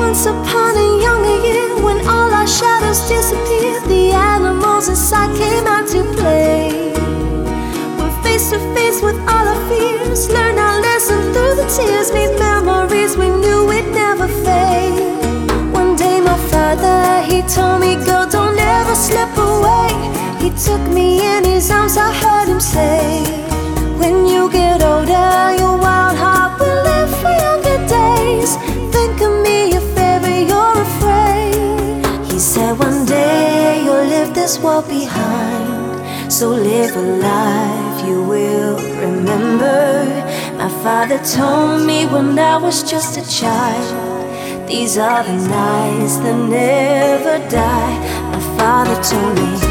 Once upon a younger year, when all our shadows disappeared, the animals inside came out to play. We're face to face with all our fears, learn our lesson through the tears, made memories we knew we'd never fade. One day my father, he told me, girl, don't ever slip away. He took me in his arms, I heard him say, when you get older, your wild heart will live for younger days. Think of me if ever you're afraid. He said one day you'll leave this world behind, so live a life you will remember. My father told me when I was just a child, these are the nights that never die. My father told me.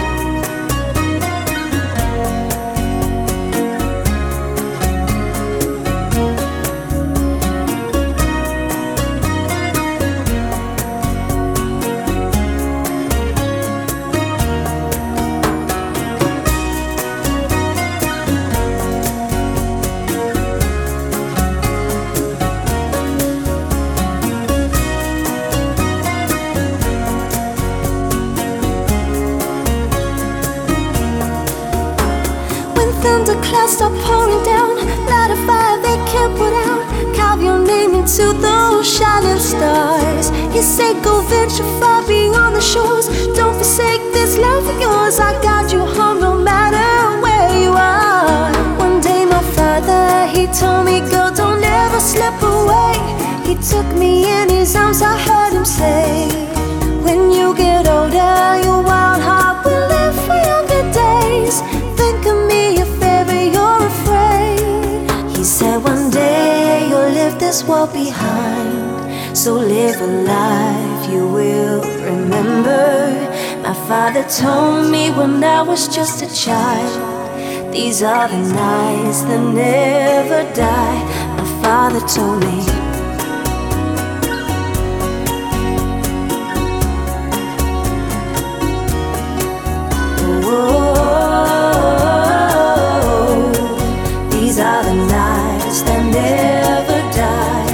Thunderclouds start pouring down, light a fire they can't put out, carve your name into those shining stars. You say go venture far beyond the shores, don't forsake this love of yours. I guide you home no matter where you are. One day my father, he told me, girl, don't ever slip away. He took me in his arms, I heard him say, when you get older, your wild heart will live for younger days. Think of me if ever you're afraid. He said one day you'll leave this world behind, so live a life you will remember. My father told me when I was just a child, these are the nights that never die. My father told me. These are the nights that never die.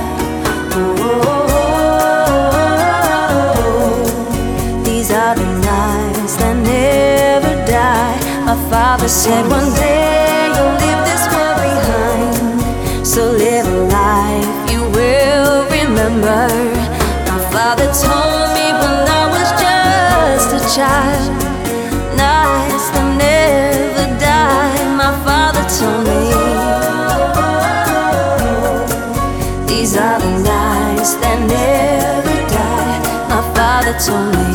These are the nights that never die. My father said one day you'll leave this world behind, so live a life you will remember. My father told me when I was just a child, nights that never die. My father told me. These are the nights that never die. My father told me.